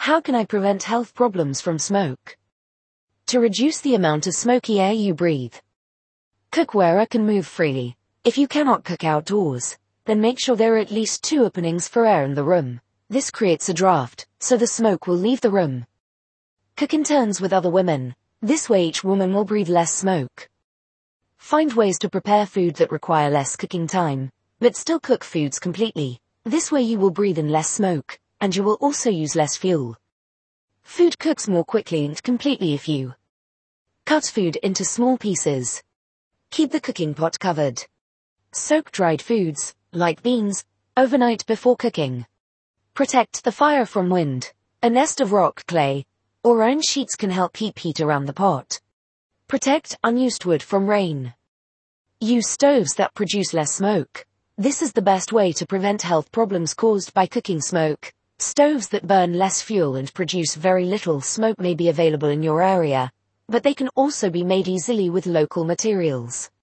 How can I prevent health problems from smoke? To reduce the amount of smoky air you breathe. Cookware can move freely. If you cannot cook outdoors, then make sure there are at least 2 openings for air in the room. This creates a draft, so the smoke will leave the room. Cook in turns with other women. This way each woman will breathe less smoke. Find ways to prepare food that require less cooking time, but still cook foods completely. This way you will breathe in less smoke, and you will also use less fuel. Food cooks more quickly and completely if you cut food into small pieces. Keep the cooking pot covered. Soak dried foods, like beans, overnight before cooking. Protect the fire from wind. A nest of rock, clay, or iron sheets can help keep heat around the pot. Protect unused wood from rain. Use stoves that produce less smoke. This is the best way to prevent health problems caused by cooking smoke. Stoves that burn less fuel and produce very little smoke may be available in your area, but they can also be made easily with local materials.